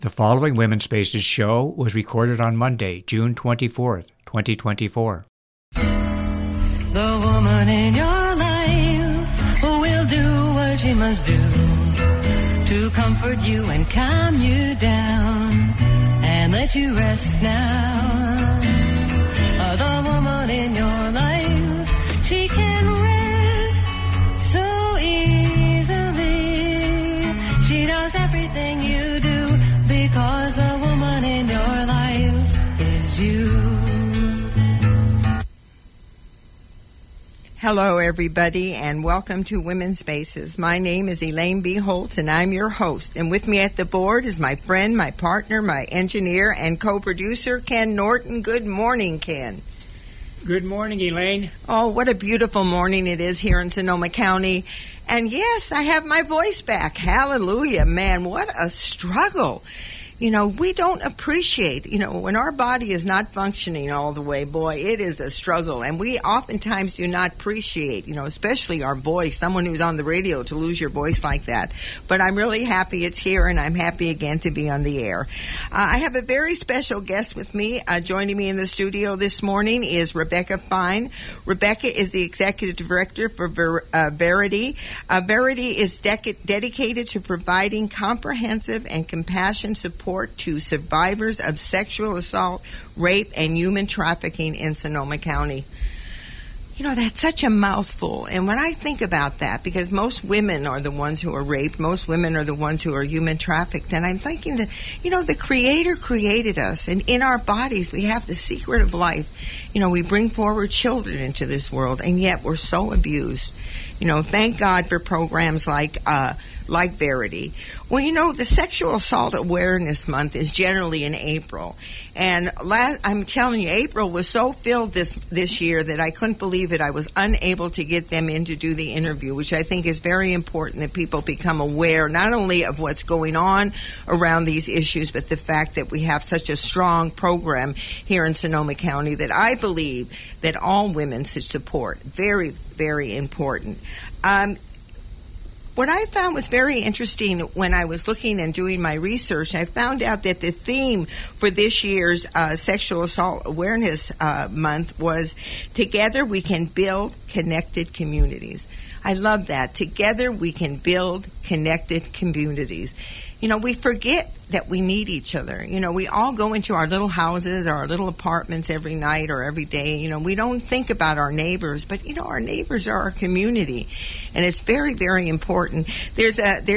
The following Women's Spaces show was recorded on Monday, June 24th, 2024. The woman in your life will do what she must do to comfort you and calm you down and let you rest now. The woman in your life, she can rest so easily. She does everything you do because the woman in your life is you. Hello, everybody, and welcome to Women's Spaces. My name is Elaine B. Holtz, and I'm your host. And with me at the board is my friend, my partner, my engineer, and co-producer, Ken Norton. Good morning, Ken. Good morning, Elaine. Oh, what a beautiful morning it is here in Sonoma County. And yes, I have my voice back. Hallelujah. Man, what a struggle. You know, we don't appreciate, when our body is not functioning all the way, boy, it is a struggle. And we oftentimes do not appreciate, especially our voice, someone who's on the radio, to lose your voice like that. But I'm really happy it's here, and I'm happy again to be on the air. I have a very special guest with me. Joining me in the studio this morning is Rebecca Fine. Rebecca is the executive director for Verity. Verity is dedicated to providing comprehensive and compassion support to survivors of sexual assault, rape, and human trafficking in Sonoma County. That's such a mouthful. And when I think about that, because most women are the ones who are raped, most women are the ones who are human trafficked, and I'm thinking that, the Creator created us, and in our bodies we have the secret of life. We bring forward children into this world, and yet we're so abused. Thank God for programs like Verity. Well, the Sexual Assault Awareness Month is generally in April. And I'm telling you, April was so filled this year that I couldn't believe it. I was unable to get them in to do the interview, which I think is very important that people become aware not only of what's going on around these issues, but the fact that we have such a strong program here in Sonoma County that I believe that all women should support. Very, very important. What I found was very interesting when I was looking and doing my research, I found out that the theme for this year's Sexual Assault Awareness Month was Together We Can Build Connected Communities. I love that. Together we can build connected communities. We forget that we need each other. We all go into our little houses or our little apartments every night or every day. We don't think about our neighbors, but, our neighbors are our community. And it's very, very important. There's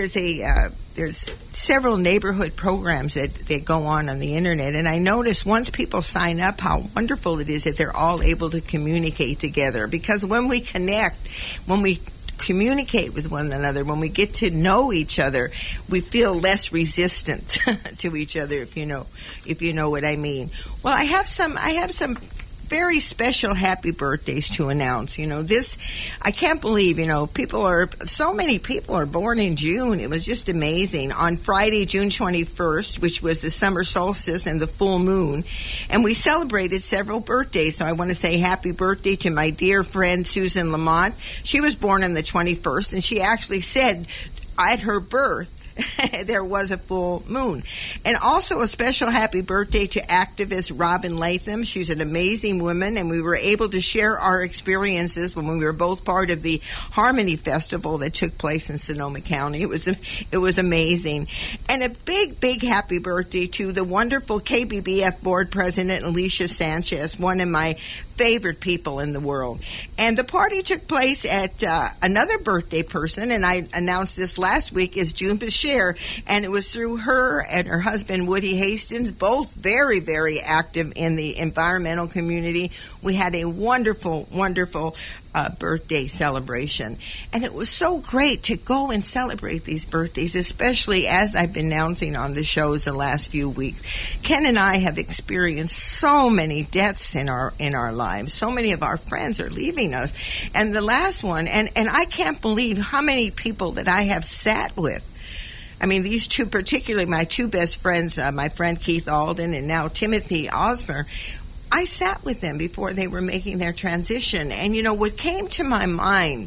several neighborhood programs that go on the internet. And I notice once people sign up how wonderful it is that they're all able to communicate together. Because when we connect, when we communicate with one another, when we get to know each other, we feel less resistant to each other, if you know what I mean. Well, I have some very special happy birthdays to announce. I can't believe, so many people are born in June. It was just amazing. On Friday, June 21st, which was the summer solstice and the full moon, and we celebrated several birthdays. So I want to say happy birthday to my dear friend, Susan Lamont. She was born on the 21st, and she actually said at her birth, there was a full moon. And also a special happy birthday to activist Robin Latham. She's an amazing woman, and we were able to share our experiences when we were both part of the Harmony Festival that took place in Sonoma County. It was amazing. And a big, big happy birthday to the wonderful KBBF board president, Alicia Sanchez, one of my favorite people in the world. And the party took place at another birthday person, and I announced this last week, is June Bashir, and it was through her and her husband, Woody Hastings, both very, very active in the environmental community. We had a wonderful, wonderful birthday celebration. And it was so great to go and celebrate these birthdays, especially as I've been announcing on the shows the last few weeks. Ken and I have experienced so many deaths in our lives. So many of our friends are leaving us. And the last one, and I can't believe how many people that I have sat with. I mean, these two, particularly my two best friends, my friend Keith Alden and now Timothy Osmer, I sat with them before they were making their transition. And, what came to my mind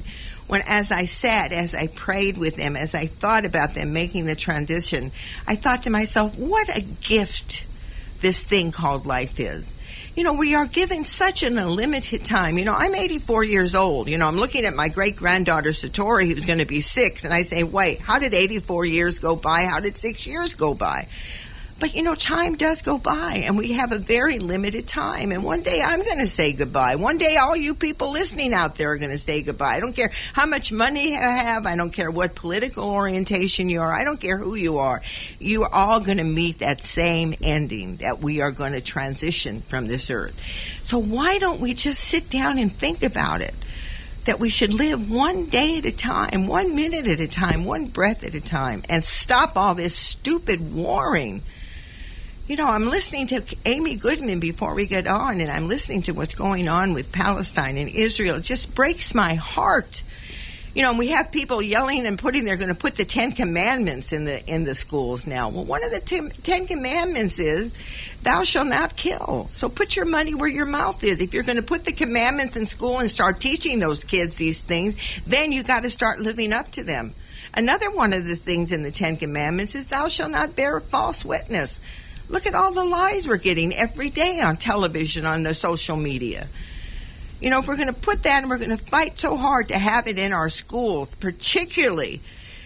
as I sat, as I prayed with them, as I thought about them making the transition, I thought to myself, what a gift this thing called life is. You know, we are given such an unlimited time. You know, I'm 84 years old. You know, I'm looking at my great-granddaughter, Satori, who's going to be 6, and I say, wait, how did 84 years go by? How did 6 years go by? But, you know, time does go by, and we have a very limited time. And one day I'm going to say goodbye. One day all you people listening out there are going to say goodbye. I don't care how much money you have. I don't care what political orientation you are. I don't care who you are. You are all going to meet that same ending, that we are going to transition from this earth. So why don't we just sit down and think about it? That we should live one day at a time, 1 minute at a time, one breath at a time, and stop all this stupid warring. You know, I'm listening to Amy Goodman before we get on, and I'm listening to what's going on with Palestine and Israel. It just breaks my heart. You know, and we have people yelling and they're going to put the 10 Commandments in the schools now. Well, one of the 10 Commandments is, thou shalt not kill. So put your money where your mouth is. If you're going to put the commandments in school and start teaching those kids these things, then you got to start living up to them. Another one of the things in the 10 Commandments is, thou shalt not bear false witness. Look at all the lies we're getting every day on television, on the social media. You know, if we're going to put that, and we're going to fight so hard to have it in our schools, particularly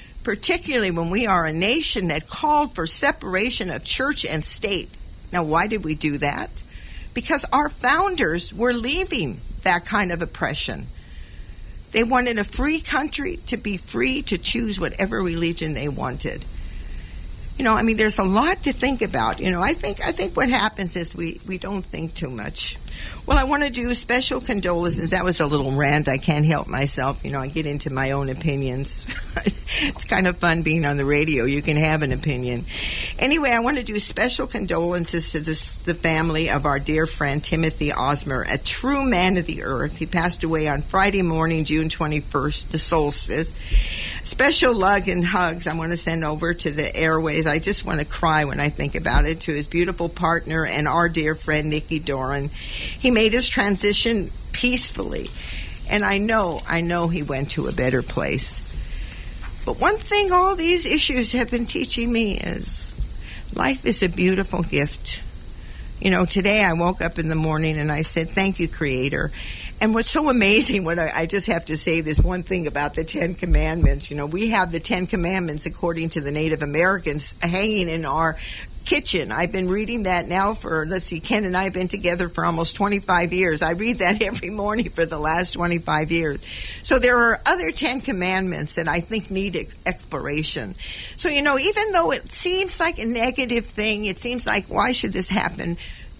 when we are a nation that called for separation of church and state. Now, why did we do that? Because our founders were leaving that kind of oppression. They wanted a free country to be free to choose whatever religion they wanted. You know, I mean, there's a lot to think about. You know, I think what happens is we don't think too much. Well, I want to do special condolences. That was a little rant. I can't help myself. You know, I get into my own opinions. It's kind of fun being on the radio. You can have an opinion. Anyway, I want to do special condolences to the family of our dear friend Timothy Osmer, a true man of the earth. He passed away on Friday morning, June 21st, the solstice. Special love and hugs I want to send over to the airways. I just want to cry when I think about it, to his beautiful partner and our dear friend Nikki Doran. He made his transition peacefully, and I know he went to a better place. But one thing all these issues have been teaching me is life is a beautiful gift. You know, today I woke up in the morning and I said, thank you, Creator. And what's so amazing, I just have to say this one thing about the 10 Commandments. You know, we have the 10 Commandments, according to the Native Americans, hanging in our kitchen. I've been reading that now for, Ken and I have been together for almost 25 years. I read that every morning for the last 25 years. So there are other 10 Commandments that I think need exploration. So, you know, even though it seems like a negative thing, it seems like, why should this happen?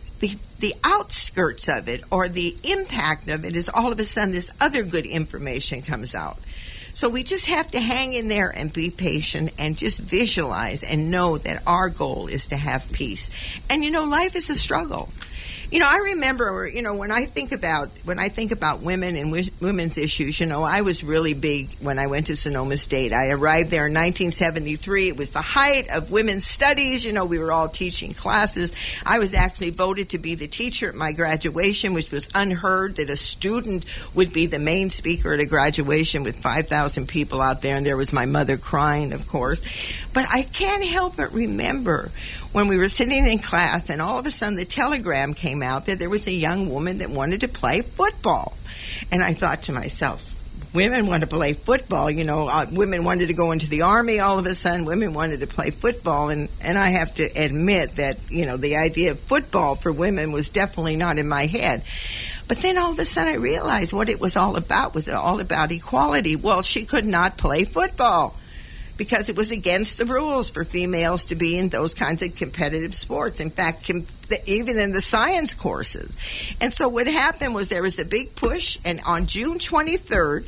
The outskirts of it, or the impact of it, is all of a sudden this other good information comes out. So we just have to hang in there and be patient and just visualize and know that our goal is to have peace. And, you know, life is a struggle. You know, I remember, you know, when I think about women and women's issues, you know, I was really big when I went to Sonoma State. I arrived there in 1973. It was the height of women's studies. You know, we were all teaching classes. I was actually voted to be the teacher at my graduation, which was unheard, that a student would be the main speaker at a graduation with 5,000 people out there. And there was my mother crying, of course. But I can't help but remember when we were sitting in class, and all of a sudden the telegram came out that there was a young woman that wanted to play football. And I thought to myself, women want to play football. You know, women wanted to go into the Army all of a sudden. Women wanted to play football. And I have to admit that, you know, the idea of football for women was definitely not in my head. But then all of a sudden I realized what it was all about equality. Well, she could not play football, because it was against the rules for females to be in those kinds of competitive sports. In fact, even in the science courses. And so what happened was there was a big push, and on June 23rd,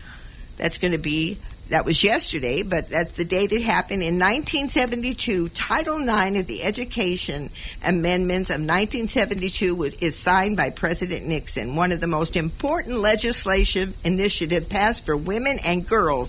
that was yesterday, but that's the date it happened. In 1972, Title IX of the Education Amendments of 1972 is signed by President Nixon, one of the most important legislative initiatives passed for women and girls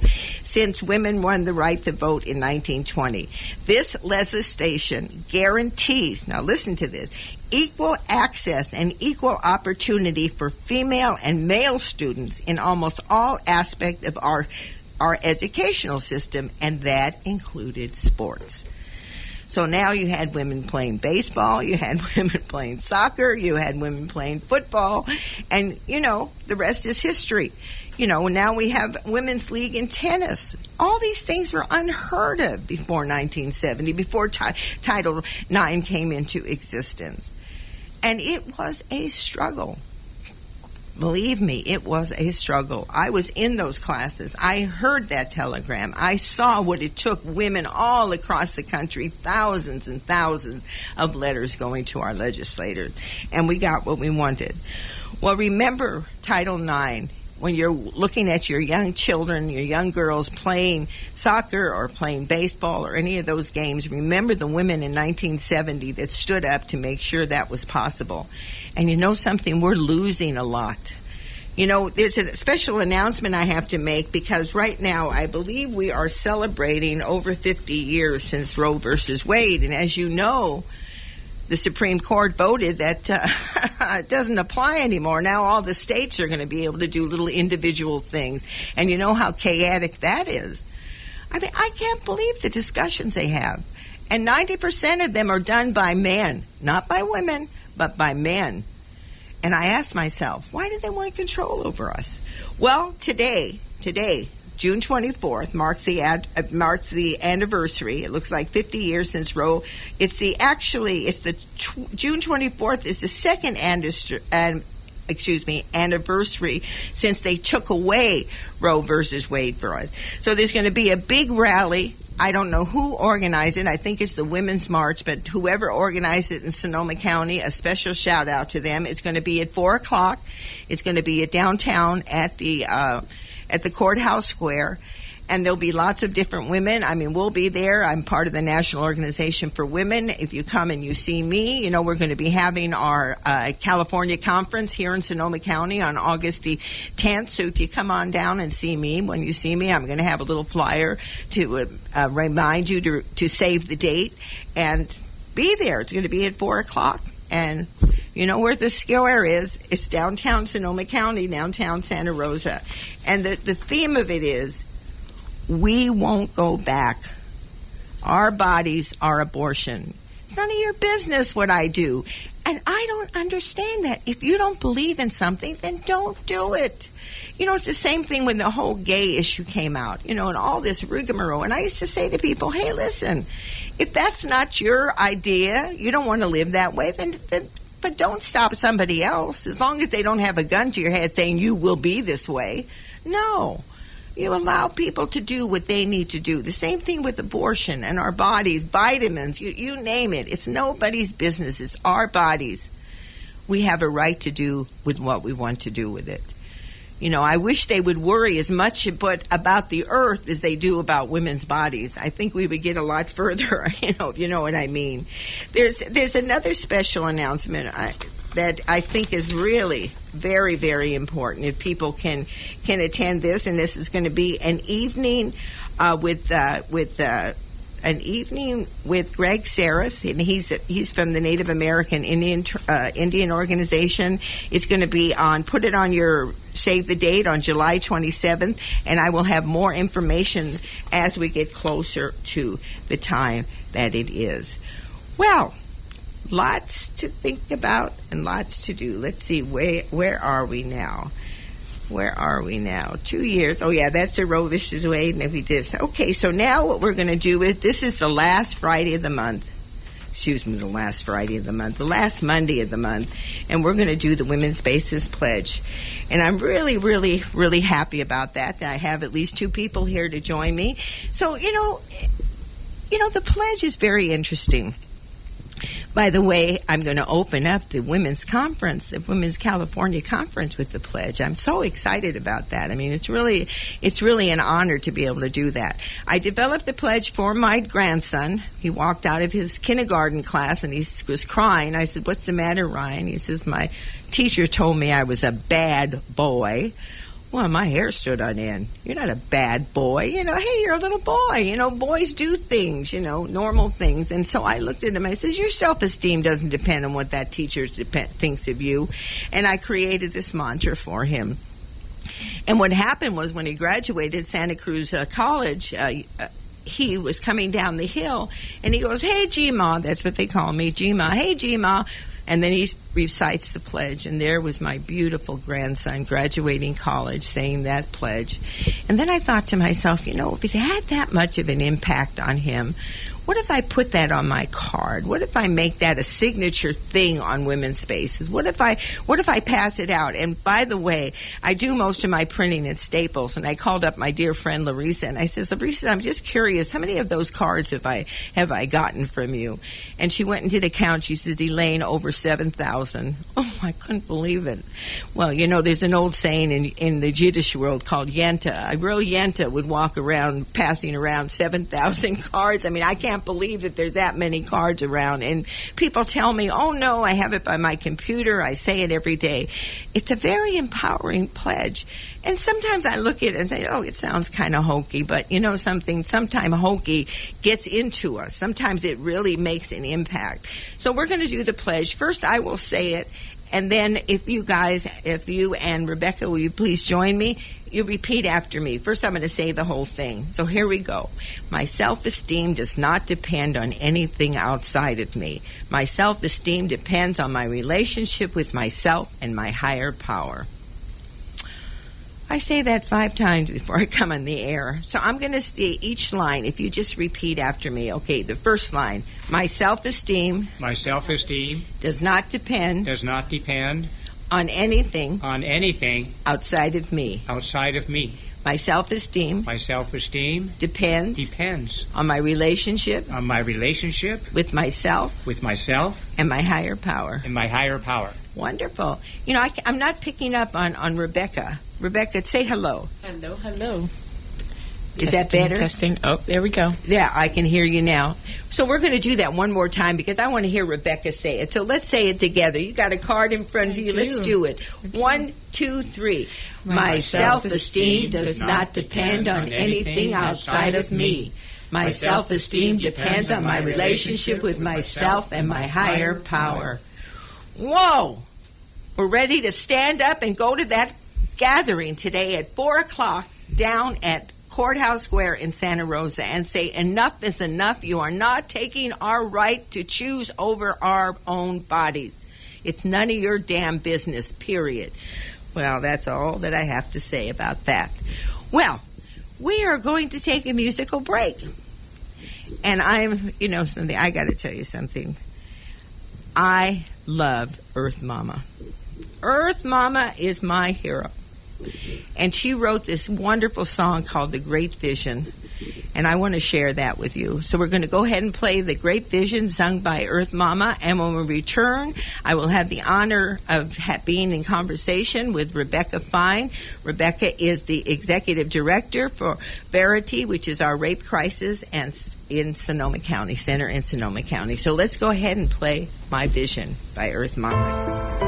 since women won the right to vote in 1920. This legislation guarantees, now listen to this, equal access and equal opportunity for female and male students in almost all aspects of our educational system, and that included sports. So now you had women playing baseball, you had women playing soccer, you had women playing football, and, the rest is history. Now we have women's league in tennis. All these things were unheard of before 1970, before Title IX came into existence. And it was a struggle. Believe me, it was a struggle. I was in those classes. I heard that telegram. I saw what it took women all across the country, thousands and thousands of letters going to our legislators. And we got what we wanted. Well, remember Title IX. When you're looking at your young children, your young girls playing soccer or playing baseball or any of those games, remember the women in 1970 that stood up to make sure that was possible. And you know something? We're losing a lot. There's a special announcement I have to make, because right now I believe we are celebrating over 50 years since Roe versus Wade. And as you know, the Supreme Court voted that it doesn't apply anymore. Now all the states are going to be able to do little individual things. And you know how chaotic that is. I mean, I can't believe the discussions they have. And 90% of them are done by men, not by women, but by men. And I asked myself, why do they want control over us? Well, today, June 24th marks the anniversary. It looks like 50 years since Roe. June 24th is the second anniversary since they took away Roe versus Wade for us. So there's going to be a big rally. I don't know who organized it. I think it's the Women's March, but whoever organized it in Sonoma County, a special shout out to them. It's going to be at 4:00. It's going to be at downtown at the Courthouse Square, and there'll be lots of different women. I mean, we'll be there. I'm part of the National Organization for Women. If you come and you see me, we're going to be having our California conference here in Sonoma County on August the 10th. So if you come on down and see me, when you see me, I'm going to have a little flyer to remind you to save the date and be there. It's going to be at 4:00. And you know where the square is? It's downtown Sonoma County, downtown Santa Rosa. And the theme of it is, we won't go back. Our bodies are abortion. It's none of your business what I do. And I don't understand that. If you don't believe in something, then don't do it. It's the same thing when the whole gay issue came out, and all this rigmarole. And I used to say to people, hey, listen, if that's not your idea, you don't want to live that way, but don't stop somebody else, as long as they don't have a gun to your head saying you will be this way. No. You allow people to do what they need to do. The same thing with abortion and our bodies, vitamins, you name it. It's nobody's business. It's our bodies. We have a right to do with what we want to do with it. I wish they would worry as much about the earth as they do about women's bodies. I think we would get a lot further, if you know what I mean. There's another special announcement that I think is really very, very important if people can attend this. And this is going to be an evening with Greg Saris, and he's from the Native American Indian organization. It's going to be put it on your save the date on July 27th, and I will have more information as we get closer to the time that it is. Well, lots to think about and lots to do. Let's see, where are we now? 2 years. Oh, yeah, that's the Roe versus Wade. And if we did. Okay, so now what we're going to do is, this is the last Friday of the month. The last Monday of the month. And we're going to do the Women's Spaces Pledge. And I'm really, really, really happy about that. I have at least 2 people here to join me. So, the pledge is very interesting. By the way, I'm going to open up the Women's Conference, the Women's California Conference, with the pledge. I'm so excited about that. I mean, it's really an honor to be able to do that. I developed the pledge for my grandson. He walked out of his kindergarten class and he was crying. I said, "What's the matter, Ryan?" He says, "My teacher told me I was a bad boy." Well, my hair stood on end. You're not a bad boy. Hey, you're a little boy. Boys do things, normal things. And so I looked at him. I says, your self-esteem doesn't depend on what that teacher thinks of you. And I created this mantra for him. And what happened was when he graduated Santa Cruz College, he was coming down the hill, and he goes, hey, G-Ma. That's what they call me, G-Ma. Hey, G-Ma. And then he recites the pledge, and there was my beautiful grandson graduating college saying that pledge. And then I thought to myself, if it had that much of an impact on him, what if I put that on my card? What if I make that a signature thing on Women's Spaces? What if I pass it out? And by the way, I do most of my printing at Staples, and I called up my dear friend Larissa, and I says, Larissa, I'm just curious, how many of those cards have I gotten from you? And she went and did a count. She says, Elaine, over 7,000. Oh, I couldn't believe it. Well, there's an old saying in the Yiddish world called Yenta. A real Yenta would walk around passing around 7,000 cards. I mean, I can't believe that there's that many cards around. And people tell me, oh, no, I have it by my computer. I say it every day. It's a very empowering pledge. And sometimes I look at it and say, oh, it sounds kind of hokey. But sometimes hokey gets into us. Sometimes it really makes an impact. So we're going to do the pledge. First, I will say it. And then if you and Rebecca, will you please join me? You repeat after me. First, I'm going to say the whole thing. So here we go. My self-esteem does not depend on anything outside of me. My self-esteem depends on my relationship with myself and my higher power. I say that 5 times before I come on the air. So I'm going to say each line. If you just repeat after me. Okay, the first line. My self-esteem does not depend on anything outside of me. My self-esteem depends on my relationship with myself and my higher power. Wonderful. I'm not picking up on Rebecca. Rebecca, say hello. Hello. Is that better? Testing. Oh, there we go. Yeah, I can hear you now. So we're going to do that one more time because I want to hear Rebecca say it. So let's say it together. You got a card in front of you. Let's do it. 1, 2, 3. My self-esteem does not depend on anything outside of me. My self-esteem depends on my relationship with myself and my higher power. Whoa! We're ready to stand up and go to that gathering today at 4 o'clock down at Courthouse Square in Santa Rosa and say, enough is enough. You are not taking our right to choose over our own bodies. It's none of your damn business, period. Well, that's all that I have to say about that. Well, we are going to take a musical break. And something, I got to tell you something. I love Earth Mama. Earth Mama is my hero. And she wrote this wonderful song called The Great Vision. And I want to share that with you. So we're going to go ahead and play The Great Vision sung by Earth Mama. And when we return, I will have the honor of being in conversation with Rebecca Fine. Rebecca is the executive director for Verity, which is our rape crisis in Sonoma County, center in Sonoma County. So let's go ahead and play My Vision by Earth Mama.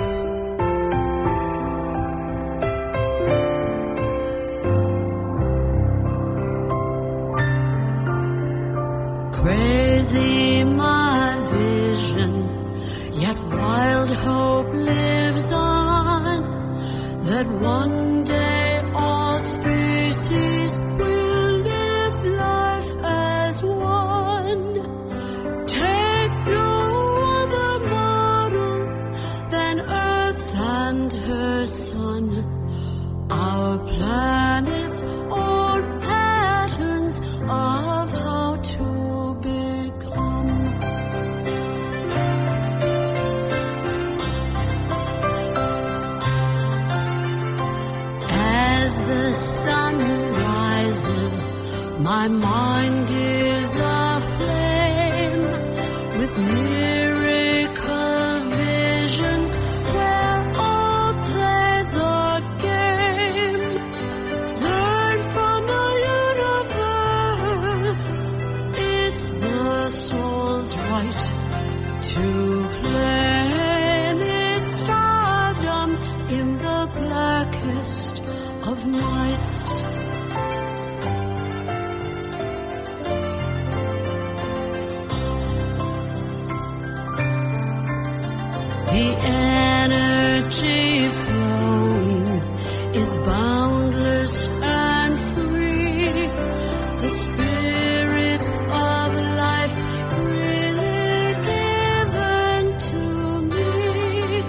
Crazy my vision, yet wild hope lives on, that one day all species will live life as one. Take no other model than Earth and her sun, our planet's own patterns of how to as the sun rises, my mind is aflame with miracle visions where all play the game. Learn from the universe, it's the soul's right to claim its stardom in the blackest of nights. The energy flowing is boundless and free. The spirit of life freely given to me.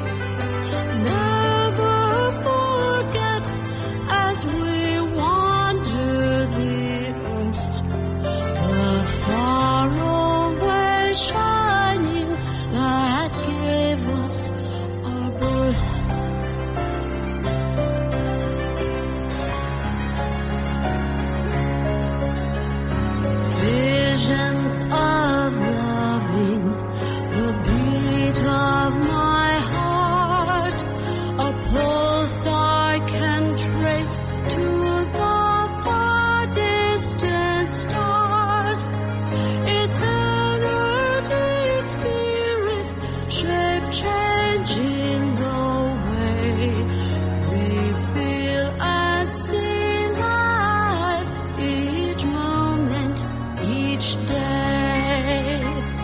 Never forget as we wander the earth, the faraway shining that gave us our birth. Visions of loving, the beat of my heart, a pulse I can trace to the far distant stars. Its energy, spirit, shape changing the way we feel and see life each moment, each day.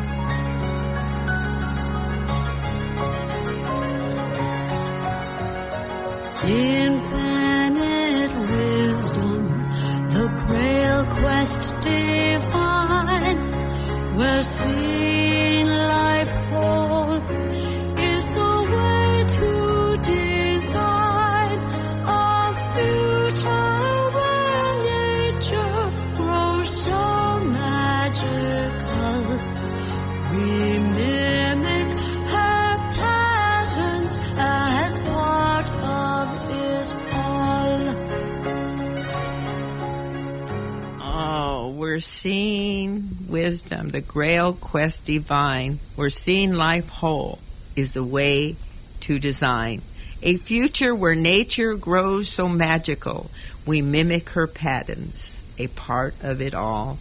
Infinite wisdom, the Grail quest divine, where seeing life whole is the way to design a future where nature grows so magical. We mimic her patterns as part of it all. Oh, we're seeing wisdom, the Grail quest divine. We're seeing life whole is the way to design a future where nature grows so magical. We mimic her patterns, a part of it all.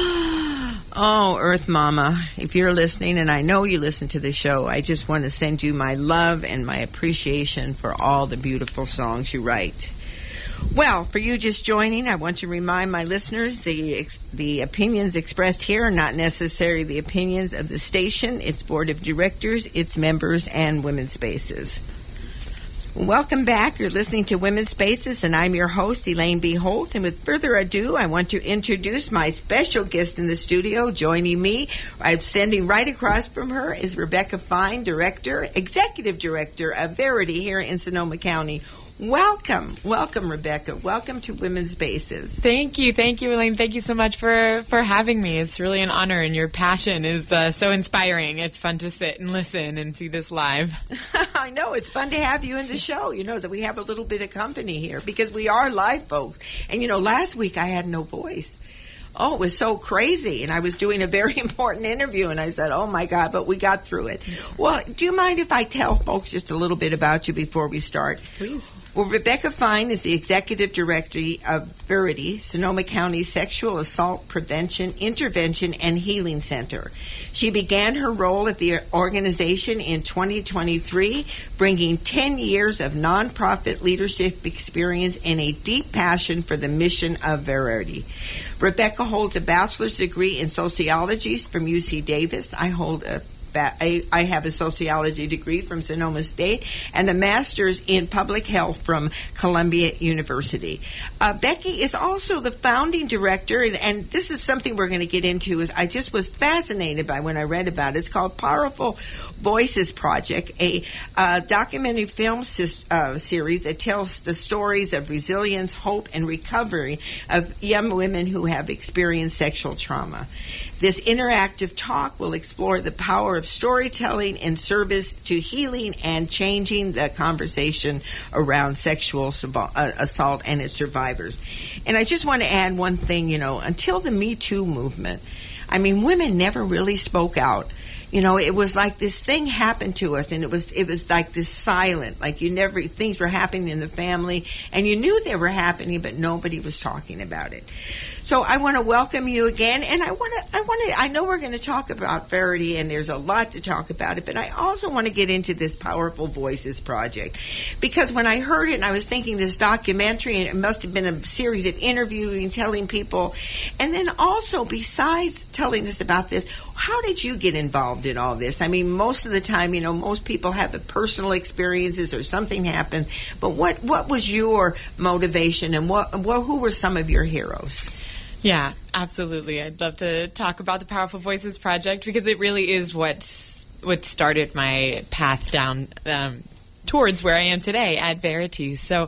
Oh, Earth Mama, if you're listening, and I know you listen to the show, I just want to send you my love and my appreciation for all the beautiful songs you write. Well, for you just joining, I want to remind my listeners the opinions expressed here are not necessarily the opinions of the station, its board of directors, its members, and Women's Spaces. Welcome back. You're listening to Women's Spaces, and I'm your host, Elaine B. Holt. And with further ado, I want to introduce my special guest in the studio. Joining me, I'm sending right across from her, is Rebecca Fine, Executive Director of Verity here in Sonoma County. Welcome, Rebecca. Welcome to Women's Spaces. Thank you, Elaine. Thank you so much for having me. It's really an honor, and your passion is so inspiring. It's fun to sit and listen and see this live. I know. It's fun to have you in the show. You know, that we have a little bit of company here because we are live folks. And, you know, last week I had no voice. Oh, it was so crazy. And I was doing a very important interview, and I said, oh, my God, but we got through it. Well, do you mind if I tell folks just a little bit about you before we start? Please. Well, Rebecca Fine is the Executive Director of Verity, Sonoma County Sexual Assault Prevention, Intervention, and Healing Center. She began her role at the organization in 2023, bringing 10 years of nonprofit leadership experience and a deep passion for the mission of Verity. Rebecca holds a bachelor's degree in sociology from UC Davis. I have a sociology degree from Sonoma State and a master's in public health from Columbia University. Becky is also the founding director, and this is something we're going to get into. I just was fascinated by when I read about it. It's called Powerful Voices Project, a documentary film series that tells the stories of resilience, hope, and recovery of young women who have experienced sexual trauma. This interactive talk will explore the power of storytelling in service to healing and changing the conversation around sexual assault and its survivors. And I just want to add one thing, until the Me Too movement, women never really spoke out. You know, it was like this thing happened to us, and it was like this silent, like things were happening in the family, and you knew they were happening, but nobody was talking about it. So I want to welcome you again, and I know we're going to talk about Verity, and there's a lot to talk about it, but I also want to get into this Powerful Voices project, because when I heard it, and I was thinking this documentary, and it must have been a series of interviewing, telling people, and then also besides telling us about this, how did you get involved in all this? I mean, most of the time, you know, most people have personal experiences or something happened, but what was your motivation, and who were some of your heroes? Yeah, absolutely. I'd love to talk about the Powerful Voices Project, because it really is what started my path down towards where I am today at Verity. So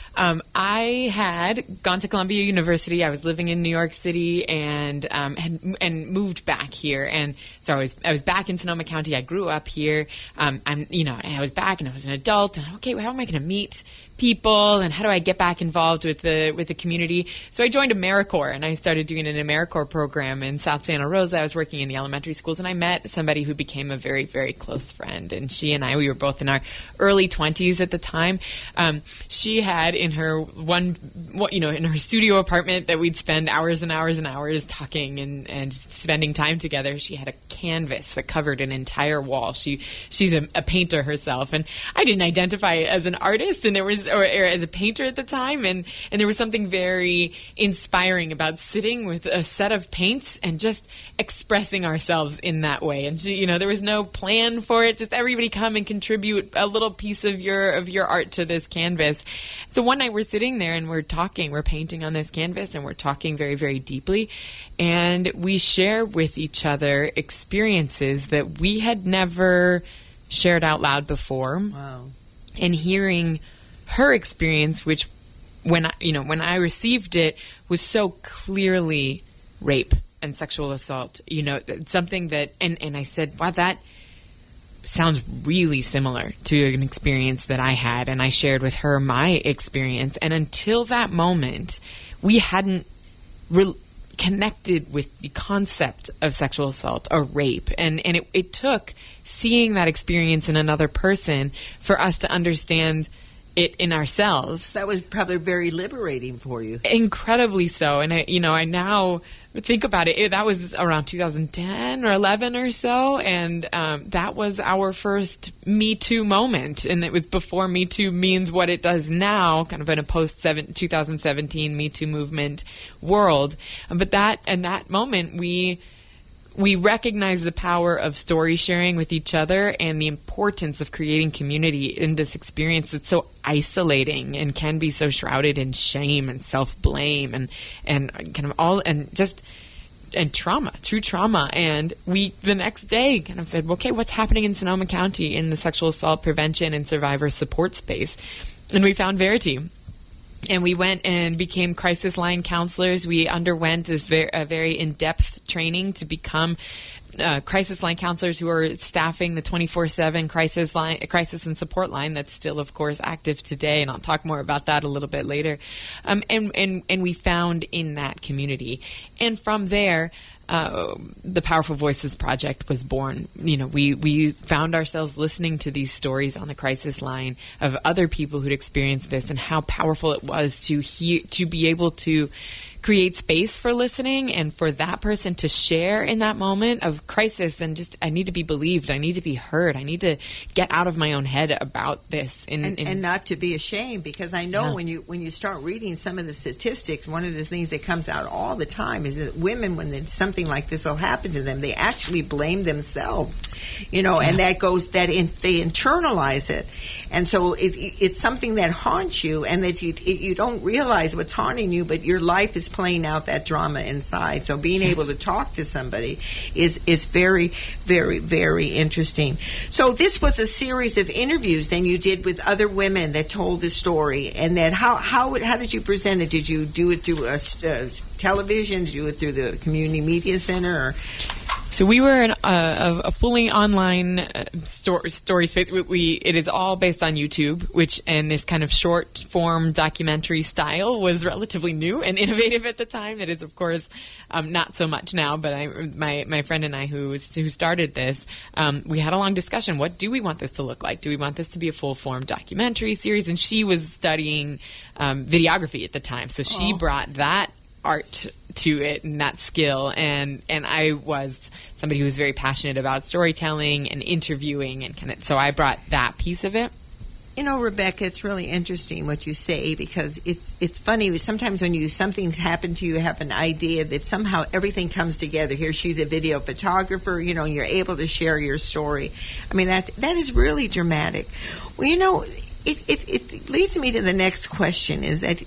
I had gone to Columbia University. I was living in New York City and and moved back here. And so I was back in Sonoma County. I grew up here. I was back, and I was an adult. And okay, well, how am I going to meet people, and how do I get back involved with the community? So I joined AmeriCorps, and I started doing an AmeriCorps program in South Santa Rosa. I was working in the elementary schools, and I met somebody who became a very, very close friend. And she and I, we were both in our early 20s at the time. She had in her in her studio apartment that we'd spend hours and hours and hours talking and spending time together. She had a canvas that covered an entire wall. She's a painter herself, and I didn't identify as an artist, and there was or as a painter at the time, and there was something very inspiring about sitting with a set of paints and just expressing ourselves in that way. And she, there was no plan for it, just everybody come and contribute a little piece of your art to this canvas. So one night we're sitting there and we're painting on this canvas, and we're talking very, very deeply, and we share with each other experiences that we had never shared out loud before. Wow. And hearing her experience, which when I received it, was so clearly rape and sexual assault, something that, and I said, wow, that sounds really similar to an experience that I had. And I shared with her my experience. And until that moment, we hadn't connected with the concept of sexual assault or rape. And it took seeing that experience in another person for us to understand it in ourselves. That was probably very liberating for you. Incredibly so. And I now think about it. That was around 2010 or 11 or so. And that was our first Me Too moment. And it was before Me Too means what it does now, kind of in a post-2017 Me Too movement world. But in that moment, we recognize the power of story sharing with each other and the importance of creating community in this experience that's so isolating and can be so shrouded in shame and self-blame and kind of all and trauma, true trauma. And we the next day kind of said, okay, what's happening in Sonoma County in the sexual assault prevention and survivor support space? And we found Verity. And we went and became crisis line counselors. We underwent this very in-depth training to become crisis line counselors who are staffing the 24/7 crisis and support line that's still, of course, active today. And I'll talk more about that a little bit later. And we found in that community. And from there, the Powerful Voices Project was born. We found ourselves listening to these stories on the crisis line of other people who'd experienced this, and how powerful it was to be able to create space for listening and for that person to share in that moment of crisis and just, I need to be believed. I need to be heard. I need to get out of my own head about this. And not to be ashamed, because I know when you start reading some of the statistics, one of the things that comes out all the time is that women, when something like this will happen to them, they actually blame themselves, and they internalize it. And so it's something that haunts you, and that you don't realize what's haunting you, but your life is playing out that drama inside. So being able to talk to somebody is very, very, very interesting. So this was a series of interviews then you did with other women that told the story, and then how did you present it? Did you do it through television? Did you do it through the Community Media Center? So we were in a fully online story space. It is all based on YouTube, which and this kind of short form documentary style was relatively new and innovative at the time. It is, of course, not so much now. But my friend and I, who started this, we had a long discussion. What do we want this to look like? Do we want this to be a full form documentary series? And she was studying videography at the time, so she brought that art to it and that skill, and I was somebody who was very passionate about storytelling and interviewing, and so I brought that piece of it. You know, Rebecca, it's really interesting what you say, because it's funny. Sometimes when something's happened to you, have an idea that somehow everything comes together. Here, she's a video photographer. You know, you're able to share your story. I mean, that is really dramatic. Well, you know, it leads me to the next question: is that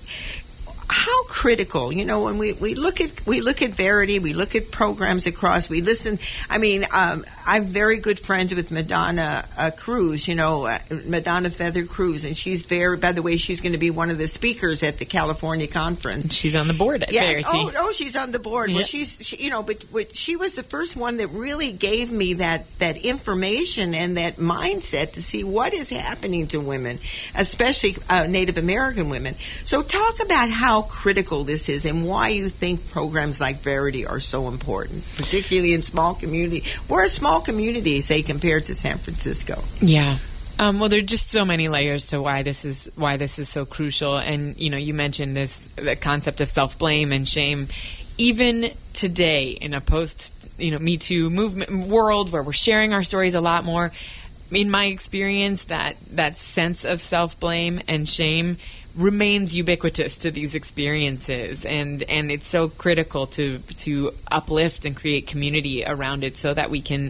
how critical, you know, when we look at Verity, we look at programs across, we listen. I mean, I'm very good friends with Madonna Cruz, you know, Madonna Feather Cruz, and she's by the way, she's going to be one of the speakers at the California conference. She's on the board at Verity. Oh, she's on the board. Yep. Well, she, you know, but she was the first one that really gave me that information and that mindset to see what is happening to women, especially Native American women. So talk about how critical this is and why you think programs like Verity are so important, particularly in small community. We're a small community, say, compared to San Francisco. Yeah. Well, there are just so many layers to why this is so crucial. And, you know, you mentioned the concept of self-blame and shame. Even today, in a post, you know, Me Too movement world where we're sharing our stories a lot more, in my experience, that sense of self-blame and shame remains ubiquitous to these experiences, and it's so critical to uplift and create community around it so that we can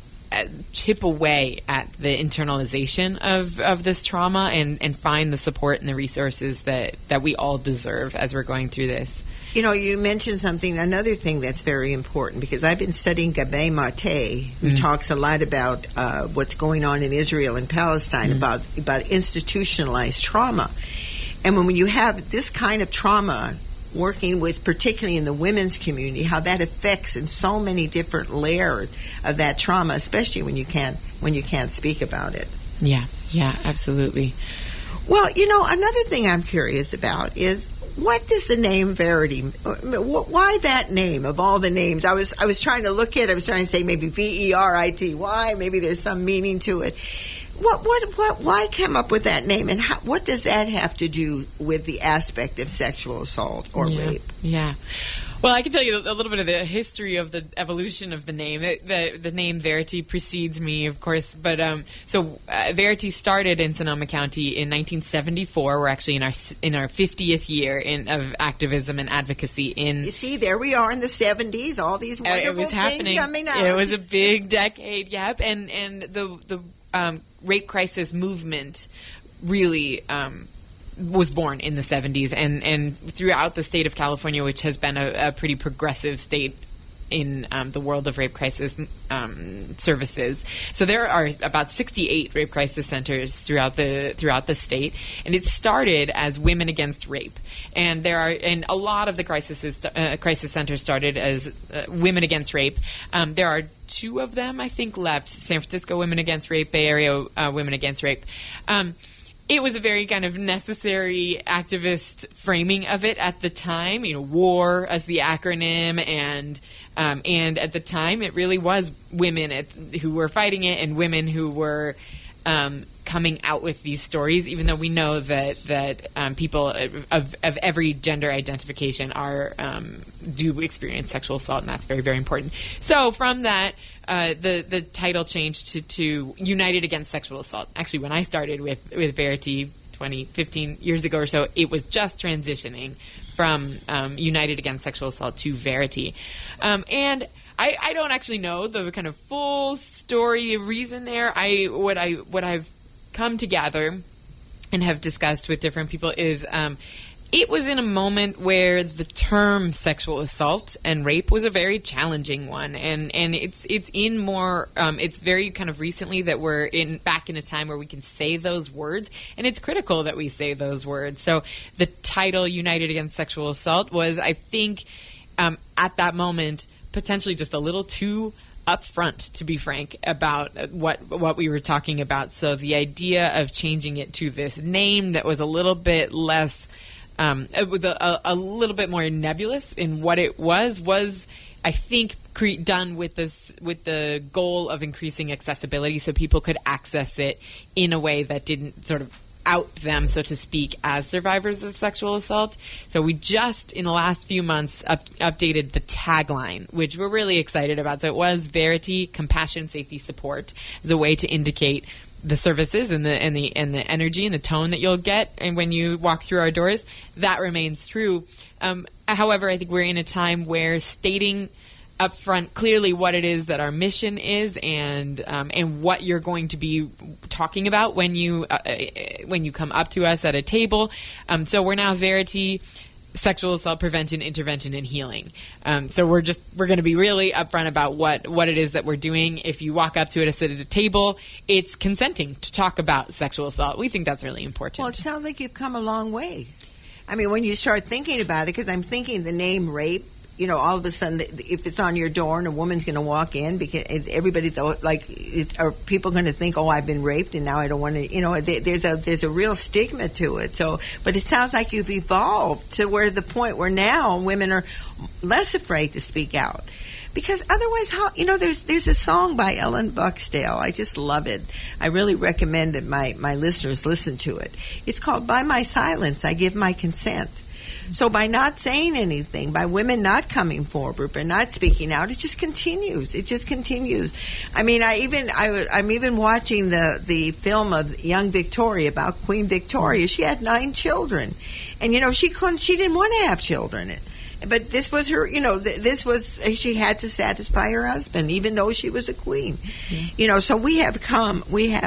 chip away at the internalization of this trauma and find the support and the resources that we all deserve as we're going through this. You know, you mentioned another thing that's very important, because I've been studying Gabe Mate, who talks a lot about what's going on in Israel and Palestine, about institutionalized trauma. And when you have this kind of trauma, working with, particularly in the women's community, how that affects in so many different layers of that trauma, especially when you can't speak about it. Yeah, absolutely. Well, you know, another thing I'm curious about is, what does the name Verity? Why that name of all the names? I was trying to look at it. I was trying to say maybe Verity. Maybe there's some meaning to it. Why come up with that name, and what does that have to do with the aspect of sexual assault or rape? Yeah. Well, I can tell you a little bit of the history of the evolution of the name. The name Verity precedes me, of course, but Verity started in Sonoma County in 1974. We're actually in our 50th year of activism and advocacy. You see, there we are in the 70s. All these wonderful things coming out. It was a big decade, yep, and the rape crisis movement really was born in the 70s and throughout the state of California, which has been a pretty progressive state in the world of rape crisis services. So there are about 68 rape crisis centers throughout the state, and it started as Women Against Rape. And a lot of the crisis centers started as Women Against Rape. There are 2 of them, I think, left: San Francisco Women Against Rape, Bay Area Women Against Rape. It was a very kind of necessary activist framing of it at the time. You know, WAR as the acronym, and at the time it really was women who were fighting it, and women who were coming out with these stories. Even though we know that people of every gender identification do experience sexual assault, and that's very, very important. So from that, the title changed to United Against Sexual Assault. Actually, when I started with Verity 15 years ago or so, it was just transitioning from United Against Sexual Assault to Verity. And I don't actually know the kind of full story reason there. What I've come to gather and have discussed with different people is it was in a moment where the term sexual assault and rape was a very challenging one, and it's very kind of recently that we're back in a time where we can say those words, and it's critical that we say those words. So the title United Against Sexual Assault was, I think, at that moment, potentially just a little too upfront, to be frank, about what we were talking about. So the idea of changing it to this name that was a little bit less, it was a little bit more nebulous in what it was I think done with the goal of increasing accessibility, so people could access it in a way that didn't sort of out them, so to speak, as survivors of sexual assault. So we just, in the last few months, updated the tagline, which we're really excited about. So it was Verity, Compassion, Safety, Support, as a way to indicate the services and the energy and the tone that you'll get, and when you walk through our doors. That remains true. However, I think we're in a time where stating upfront clearly what it is that our mission is, and what you're going to be talking about when you come up to us at a table. So we're now Verity, Sexual Assault Prevention, Intervention, and Healing. So we're going to be really upfront about what it is that we're doing. If you walk up to it, sit at a table, it's consenting to talk about sexual assault. We think that's really important. Well, it sounds like you've come a long way. I mean, when you start thinking about it, because I'm thinking the name rape, you know, all of a sudden, if it's on your door and a woman's going to walk in, because everybody thought, like, are people going to think, oh, I've been raped and now I don't want to, you know, there's a real stigma to it. So, but it sounds like you've evolved to where the point where now women are less afraid to speak out. Because otherwise, how, you know, there's a song by Ellen Buxdale. I just love it. I really recommend that my listeners listen to it. It's called By My Silence, I Give My Consent. So by not saying anything, by women not coming forward, by not speaking out, it just continues. It just continues. I mean, I'm even watching the film of Young Victoria about Queen Victoria. She had 9 children, and you know she didn't want to have children. But this was her, you know, she had to satisfy her husband, even though she was a queen. Mm-hmm. You know, so we have come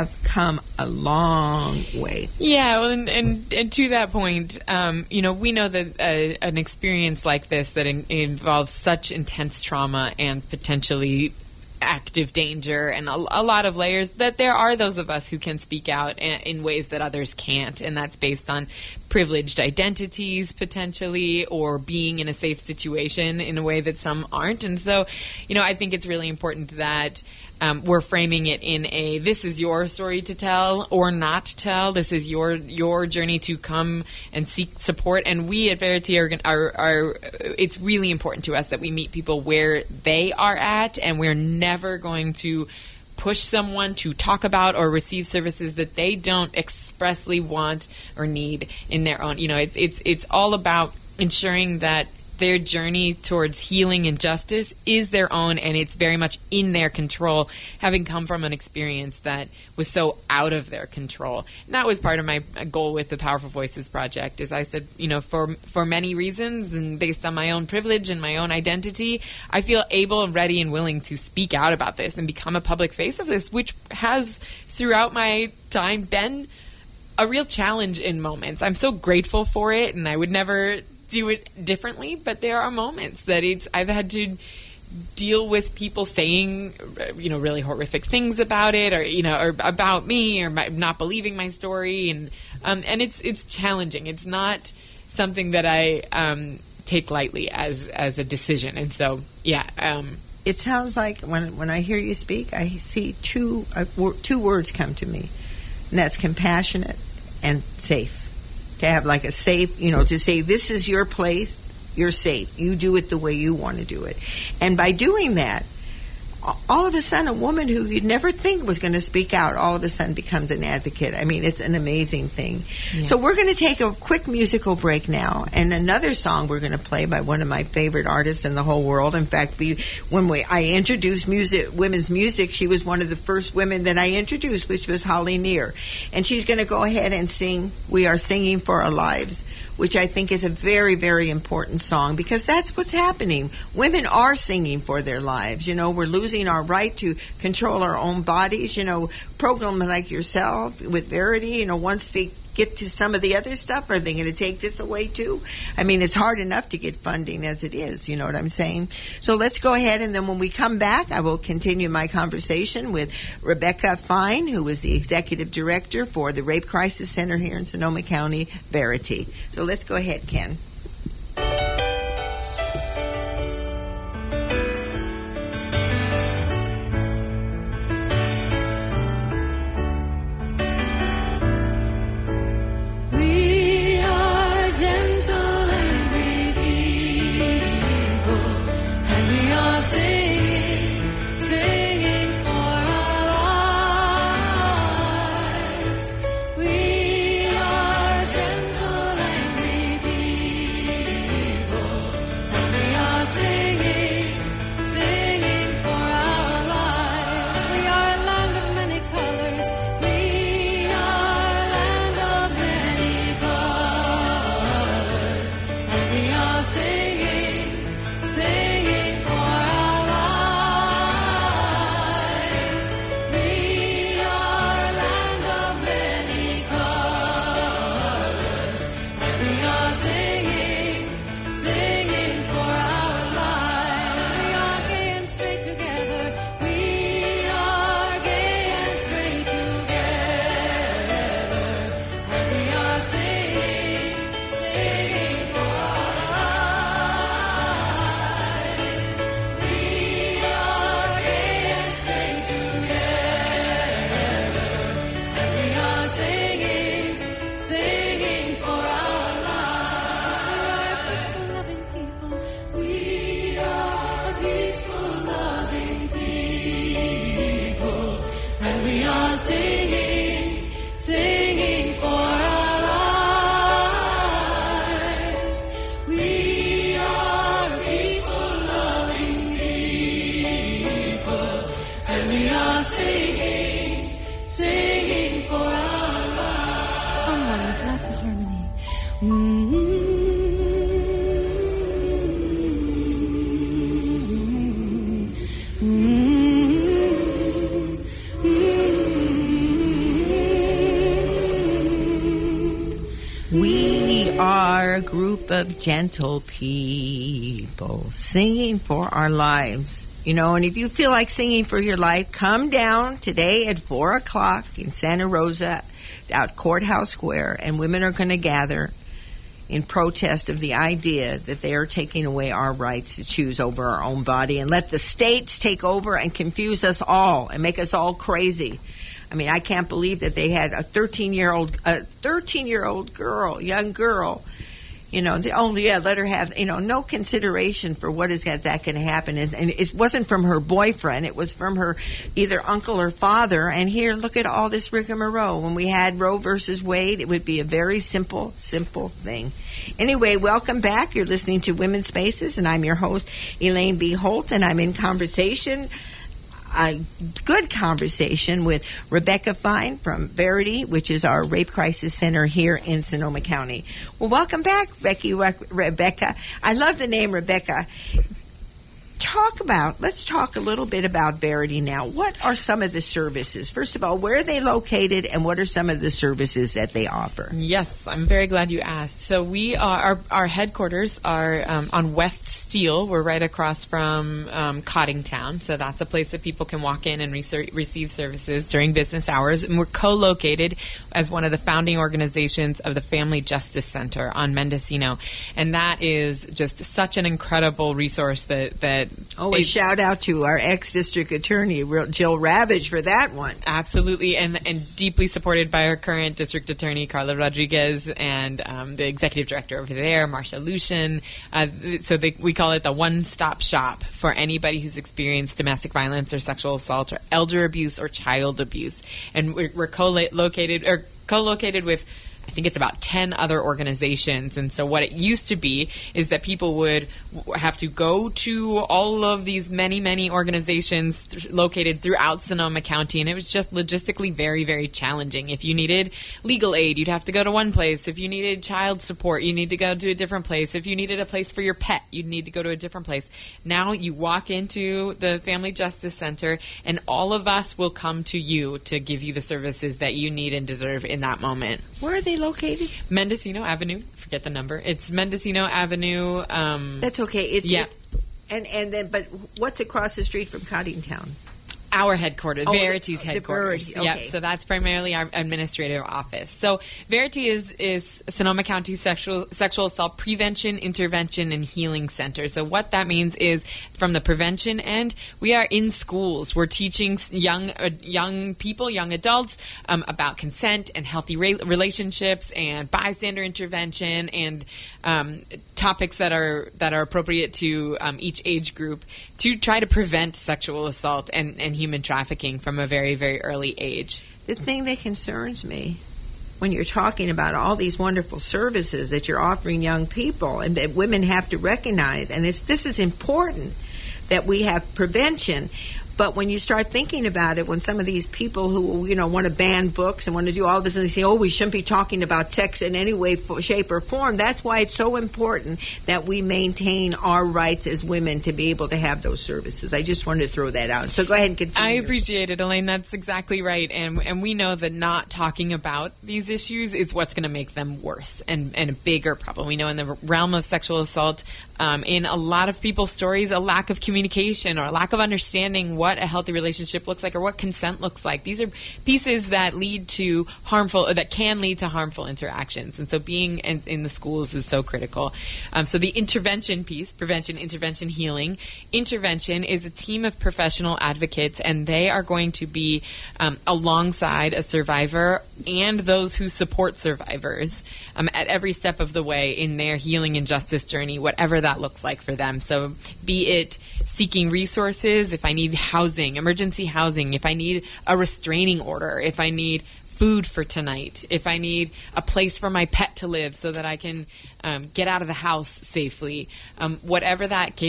a long way. Yeah, well, and to that point, you know, we know that an experience like this that involves such intense trauma and potentially active danger and a lot of layers, that there are those of us who can speak out in ways that others can't, and that's based on privileged identities potentially, or being in a safe situation in a way that some aren't. And so, you know, I think it's really important that we're framing it in a, this is your story to tell or not tell. This is your journey to come and seek support. And we at Verity are it's really important to us that we meet people where they are at, and we're never going to push someone to talk about or receive services that they don't expressly want or need in their own. You know, it's all about ensuring that their journey towards healing and justice is their own, and it's very much in their control, having come from an experience that was so out of their control. And that was part of my goal with the Powerful Voices Project. As I said, you know, for many reasons, and based on my own privilege and my own identity, I feel able and ready and willing to speak out about this and become a public face of this, which has, throughout my time, been a real challenge in moments. I'm so grateful for it, and I would never do it differently, but there are moments that I've had to deal with people saying, you know, really horrific things about it, or, you know, or about me, or not believing my story, and it's challenging. It's not something that I take lightly as a decision, and so it sounds like when I hear you speak, I see two words come to me, and that's compassionate and safe. To have like a safe, you know, to say this is your place, you're safe. You do it the way you want to do it. And by doing that, all of a sudden a woman who you'd never think was going to speak out all of a sudden becomes an advocate. I mean, it's an amazing thing. Yeah. So we're going to take a quick musical break now, and another song we're going to play by one of my favorite artists in the whole world. In fact, I introduced women's music, she was one of the first women that I introduced, which was Holly Near. And she's going to go ahead and sing We Are Singing for Our Lives, which I think is a very, very important song, because that's what's happening. Women are singing for their lives. You know, we're losing our right to control our own bodies. You know, programs like yourself with Verity, you know, once they get to some of the other stuff, are they going to take this away too? I mean, it's hard enough to get funding as it is, you know what I'm saying? So let's go ahead, and then when we come back, I will continue my conversation with Rebecca Fine, who is the Executive Director for the Rape Crisis Center here in Sonoma County, Verity. So let's go ahead, Ken. We are a group of gentle people singing for our lives. You know, and if you feel like singing for your life, come down today at 4 o'clock in Santa Rosa, out Courthouse Square, and women are going to gather in protest of the idea that they are taking away our rights to choose over our own body and let the states take over and confuse us all and make us all crazy. I mean, I can't believe that they had a 13-year-old girl, young girl, you know, let her have, you know, no consideration for what is that can happen. And it wasn't from her boyfriend. It was from her either uncle or father. And here, look at all this rigmarole. When we had Roe versus Wade, it would be a very simple thing. Anyway, welcome back. You're listening to Women's Spaces, and I'm your host, Elaine B. Holt, and I'm in conversation, a good conversation with Rebecca Fine from Verity, which is our rape crisis center here in Sonoma County. Well, welcome back, Rebecca. I love the name Rebecca. Let's talk a little bit about Verity now. What are some of the services? First of all, where are they located, and what are some of the services that they offer? Yes, I'm very glad you asked. So we are, our headquarters are on West Steele. We're right across from Coddingtown. So that's a place that people can walk in and receive services during business hours. And we're co-located as one of the founding organizations of the Family Justice Center on Mendocino. And that is just such an incredible resource that a shout out to our ex-district attorney, Jill Ravage, for that one. Absolutely, and deeply supported by our current district attorney, Carla Rodriguez, and the executive director over there, Marcia Lucian. We call it the one-stop shop for anybody who's experienced domestic violence or sexual assault or elder abuse or child abuse. And we're co-located with, I think it's about 10 other organizations. And so what it used to be is that people would have to go to all of these many organizations located throughout Sonoma County, and it was just logistically very, very challenging. If you needed legal aid, you'd have to go to one place. If you needed child support, you need to go to a different place. If you needed a place for your pet, you'd need to go to a different place. Now you walk into the Family Justice Center, and all of us will come to you to give you the services that you need and deserve in that moment. Where are they located? Mendocino Avenue. Forget the number. It's Mendocino Avenue. That's okay. But what's across the street from Coddingtown? Our headquarters, Verity's headquarters. Verity, okay. Yep, so that's primarily our administrative office. So Verity is Sonoma County Sexual Assault Prevention, Intervention, and Healing Center. So what that means is, from the prevention end, we are in schools. We're teaching young people, young adults, about consent and healthy relationships and bystander intervention and topics that are appropriate to each age group to try to prevent sexual assault and human trafficking from a very, very early age. The thing that concerns me when you're talking about all these wonderful services that you're offering young people and that women have to recognize, and this is important that we have prevention. But when you start thinking about it, when some of these people who, you know, want to ban books and want to do all this, and they say, oh, we shouldn't be talking about sex in any way, shape, or form, that's why it's so important that we maintain our rights as women to be able to have those services. I just wanted to throw that out. So go ahead and continue. I appreciate it, Elaine. That's exactly right. And we know that not talking about these issues is what's going to make them worse and a bigger problem. We know in the realm of sexual assault, in a lot of people's stories, a lack of communication or a lack of understanding what a healthy relationship looks like or what consent looks like. These are pieces that can lead to harmful interactions. And so being in the schools is so critical. So the intervention piece, prevention, intervention, healing. Intervention is a team of professional advocates, and they are going to be alongside a survivor and those who support survivors at every step of the way in their healing and justice journey, whatever that looks like for them. So be it seeking resources, if I need housing, emergency housing, if I need a restraining order, if I need food for tonight, if I need a place for my pet to live so that I can get out of the house safely, whatever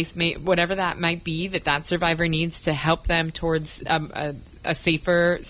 that might be that survivor needs to help them towards a safer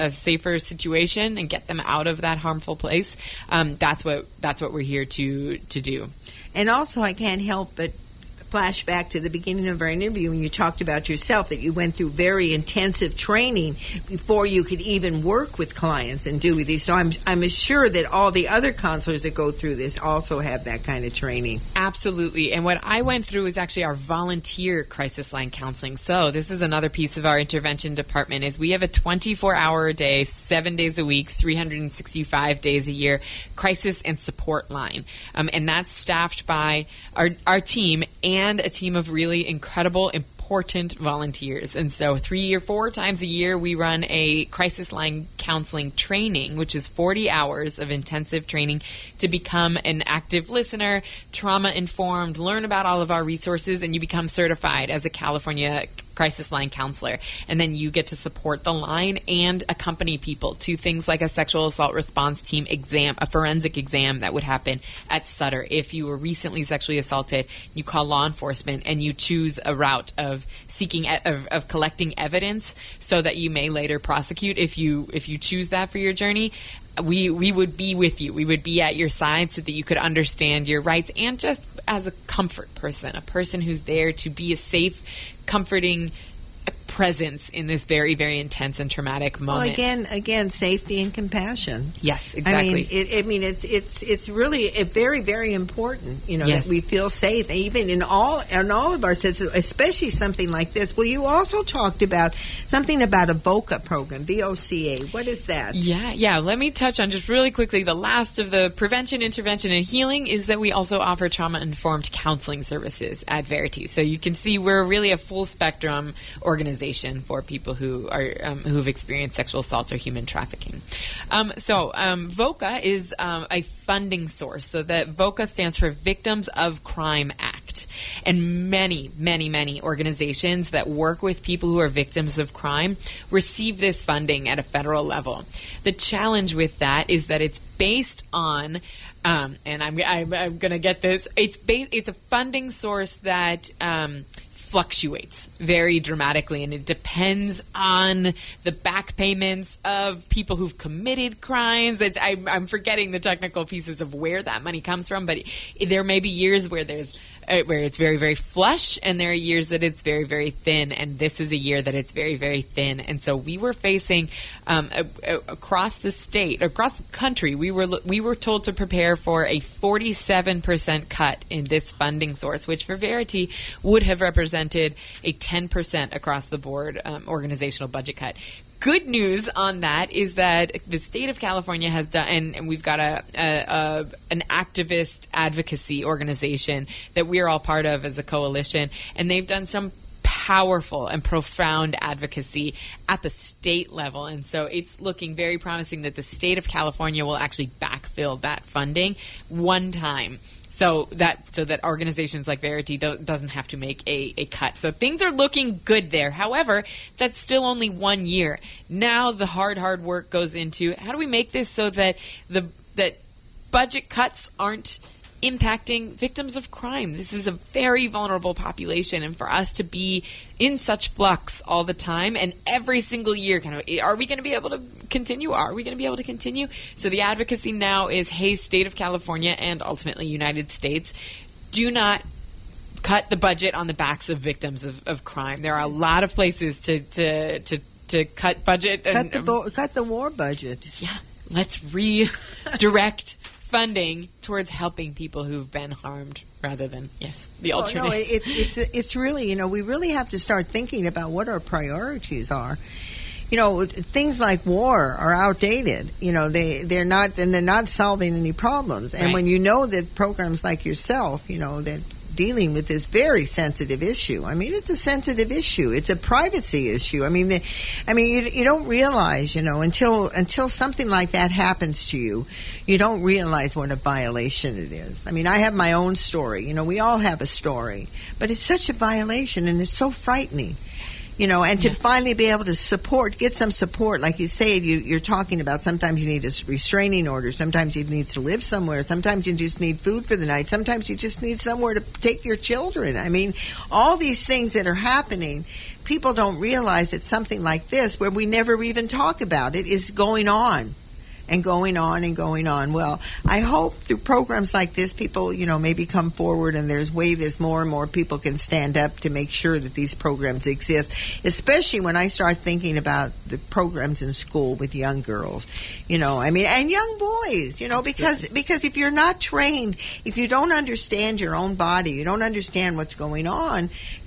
situation and get them out of that harmful place. That's what we're here to do. And also, I can't help but flash back to the beginning of our interview when you talked about yourself, that you went through very intensive training before you could even work with clients and do with these. So I'm sure that all the other counselors that go through this also have that kind of training. Absolutely. And what I went through is actually our volunteer crisis line counseling. So this is another piece of our intervention department, is we have a 24-hour a day, 7 days a week, 365 days a year crisis and support line. And that's staffed by our team and a team of really incredible, important volunteers. And so 3 or 4 times a year, we run a crisis line counseling training, which is 40 hours of intensive training to become an active listener, trauma-informed, learn about all of our resources, and you become certified as a California crisis line counselor. And then you get to support the line and accompany people to things like a sexual assault response team exam, a forensic exam that would happen at Sutter. If you were recently sexually assaulted, you call law enforcement and you choose a route of seeking, of collecting evidence so that you may later prosecute if you choose that for your journey. We would be with you. We would be at your side so that you could understand your rights, and just as a comfort person, a person who's there to be a safe, comforting presence in this very, very intense and traumatic moment. Well, again, safety and compassion. Yes, exactly. It's really very, very important, Yes. that we feel safe, even in all of our systems, especially something like this. Well, you also talked about something about a VOCA program, VOCA. What is that? Yeah. Let me touch on just really quickly the last of the prevention, intervention, and healing is that we also offer trauma-informed counseling services at Verity. So you can see we're really a full spectrum organization for people who are who've experienced sexual assault or human trafficking. VOCA is a funding source. So that VOCA stands for Victims of Crime Act. And many, many, many organizations that work with people who are victims of crime receive this funding at a federal level. The challenge with that is that it's based on and I'm going to get this. It's a funding source that fluctuates very dramatically, and it depends on the back payments of people who've committed crimes. I'm forgetting the technical pieces of where that money comes from, but there may be years where it's very, very flush, and there are years that it's very, very thin, and this is a year that it's very, very thin. And so we were facing across the state, across the country, we were told to prepare for a 47% cut in this funding source, which for Verity would have represented a 10% across the board organizational budget cut. Good news on that is that the state of California has done, and we've got an activist advocacy organization that we're all part of as a coalition, and they've done some powerful and profound advocacy at the state level. And so it's looking very promising that the state of California will actually backfill that funding one time. So that organizations like Verity doesn't have to make a cut. So things are looking good there. However, that's still only 1 year. Now the hard work goes into how do we make this so that that budget cuts aren't impacting victims of crime. This is a very vulnerable population, and for us to be in such flux all the time and every single year, are we going to be able to continue? Are we going to be able to continue? So the advocacy now is, hey, state of California and ultimately United States, do not cut the budget on the backs of victims of crime. There are a lot of places to cut budget. Cut the war budget. Yeah, let's redirect funding towards helping people who've been harmed rather than, the alternate. No, it's really, we really have to start thinking about what our priorities are. Things like war are outdated. They're not solving any problems. And right. when you know that programs like yourself, that dealing with this very sensitive issue. I mean, it's a sensitive issue. It's a privacy issue. You don't realize, until something like that happens to you, you don't realize what a violation it is. I have my own story. We all have a story, but it's such a violation, and it's so frightening. and to finally be able to get some support. Like you say, you're talking about sometimes you need a restraining order, sometimes you need to live somewhere, sometimes you just need food for the night, sometimes you just need somewhere to take your children. I mean, all these things that are happening, people don't realize that something like this, where we never even talk about it, is going on. And going on and going on. Well, I hope through programs like this, people, maybe come forward, and there's more and more people can stand up to make sure that these programs exist, especially when I start thinking about the programs in school with young girls, and young boys, because if you're not trained, if you don't understand your own body, you don't understand what's going on,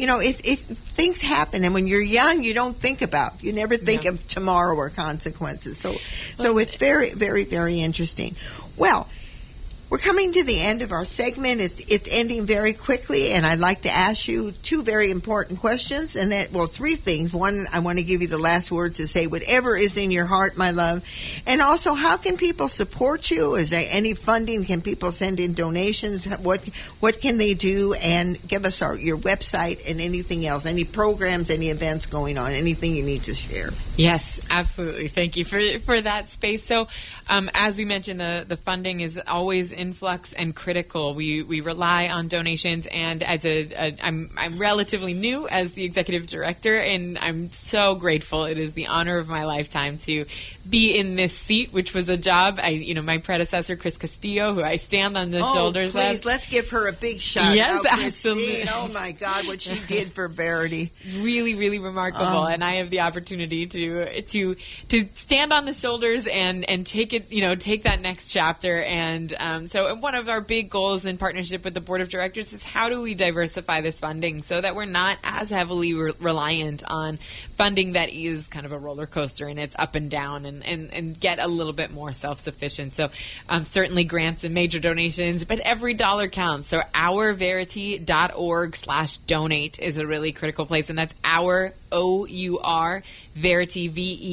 if things happen, and when you're young, you never think of tomorrow or consequences. So it's very, very, very interesting. Well, we're coming to the end of our segment. It's ending very quickly, and I'd like to ask you two very important questions, and three things. One, I want to give you the last word to say whatever is in your heart, my love. And also, how can people support you? Is there any funding? Can people send in donations? What can they do? And give us your website and anything else, any programs, any events going on, anything you need to share. Yes, absolutely. Thank you for that space. So, as we mentioned, the funding is always in flux and critical. We rely on donations, and as I'm relatively new as the executive director, and I'm so grateful. It is the honor of my lifetime to be in this seat, which was a job. My predecessor, Chris Castillo, who I stand on the shoulders of. Please, let's give her a big shout out. Yes, absolutely. Oh my God, what she did for Verity. It's really, really remarkable, and I have the opportunity to stand on the shoulders and take it, take that next chapter. And so one of our big goals in partnership with the board of directors is how do we diversify this funding so that we're not as heavily reliant on funding that is kind of a roller coaster and it's up and down, and get a little bit more self-sufficient. So certainly grants and major donations, but every dollar counts. So ourverity.org/donate is a really critical place, and that's our OUR Verity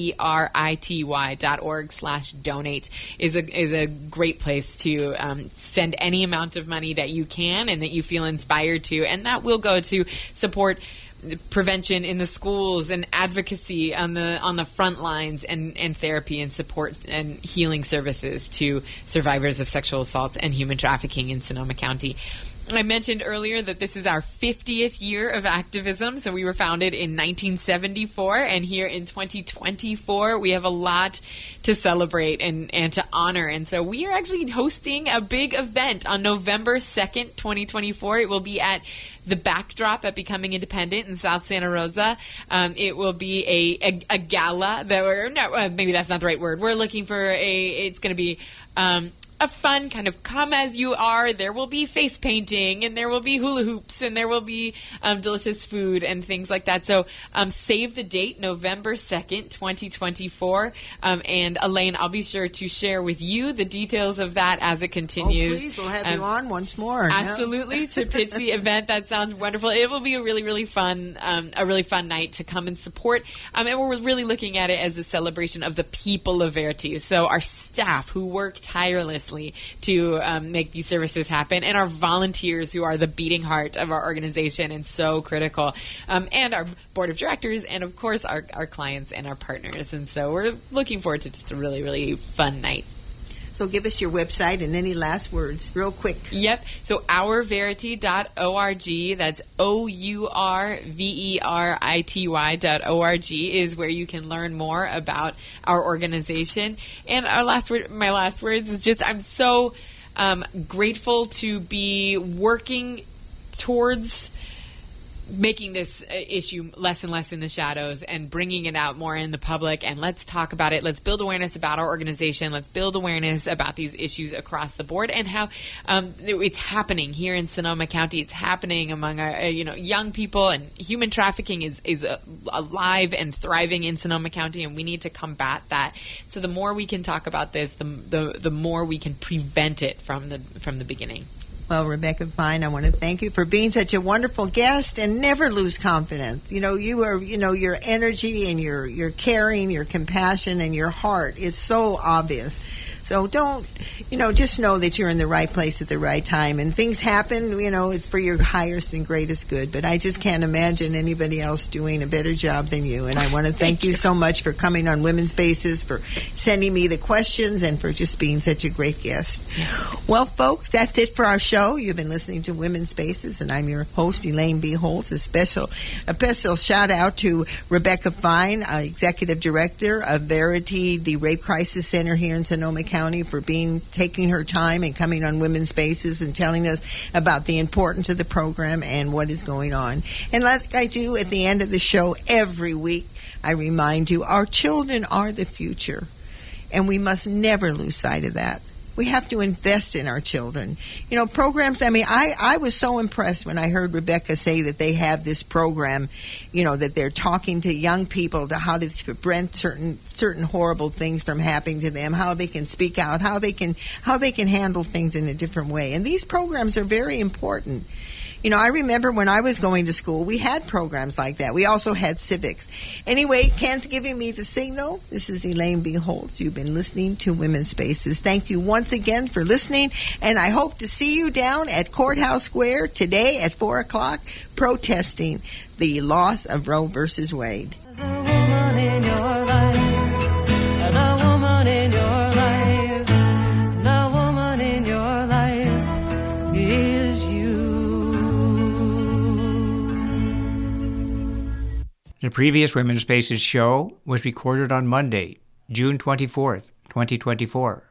VERITY.org/donate is a great place to send any amount of money that you can and that you feel inspired to, and that will go to support prevention in the schools and advocacy on the front lines, and therapy and support and healing services to survivors of sexual assault and human trafficking in Sonoma County. I mentioned earlier that this is our 50th year of activism. So we were founded in 1974, and here in 2024, we have a lot to celebrate and to honor. And so we are actually hosting a big event on November 2nd, 2024. It will be at the Backdrop at Becoming Independent in South Santa Rosa. It will be a gala that maybe that's not the right word. We're looking for it's going to be, a fun kind of come as you are. There will be face painting, and there will be hula hoops, and there will be delicious food and things like that. So save the date, November 2nd, 2024. And Elaine, I'll be sure to share with you the details of that as it continues. Oh, please, we'll have you on once more. Absolutely, to pitch the event. That sounds wonderful. It will be a really, really fun night to come and support. And we're really looking at it as a celebration of the people of Verity. So our staff who work tirelessly to make these services happen, and our volunteers who are the beating heart of our organization and so critical, and our board of directors, and of course our clients and our partners. And so we're looking forward to just a really, really fun night. So give us your website and any last words real quick. Yep. So ourverity.org, that's OURVERITY.org is where you can learn more about our organization. And my last words is just, I'm so grateful to be working towards making this issue less and less in the shadows and bringing it out more in the public. And let's talk about it. Let's build awareness about our organization. Let's build awareness about these issues across the board, and how it's happening here in Sonoma County. It's happening among our young people, and human trafficking is alive and thriving in Sonoma County, and we need to combat that. So the more we can talk about this, the more we can prevent it from the beginning. Well, Rebecca Fine, I want to thank you for being such a wonderful guest, and never lose confidence. You are, your energy and your caring, your compassion, and your heart is so obvious. So don't, just know that you're in the right place at the right time. And things happen, it's for your highest and greatest good. But I just can't imagine anybody else doing a better job than you. And I want to thank you so much for coming on Women's Spaces, for sending me the questions, and for just being such a great guest. Well, folks, that's it for our show. You've been listening to Women's Spaces, and I'm your host, Elaine B. Holtz. A special shout out to Rebecca Fine, Executive Director of Verity, the Rape Crisis Center here in Sonoma County, for taking her time and coming on Women's Spaces and telling us about the importance of the program and what is going on. And like I do at the end of the show every week, I remind you, our children are the future, and we must never lose sight of that. We have to invest in our children. Programs, I was so impressed when I heard Rebecca say that they have this program, that they're talking to young people to how to prevent certain horrible things from happening to them, how they can speak out, how they can handle things in a different way. And these programs are very important. I remember when I was going to school, we had programs like that. We also had civics. Anyway, Ken's giving me the signal. This is Elaine B. Holtz. You've been listening to Women's Spaces. Thank you once again for listening, and I hope to see you down at Courthouse Square today at 4 o'clock protesting the loss of Roe versus Wade. There's a woman in your life, and a woman in your life, and a woman in your life is you. The previous Women's Spaces show was recorded on Monday, June 24th, 2024.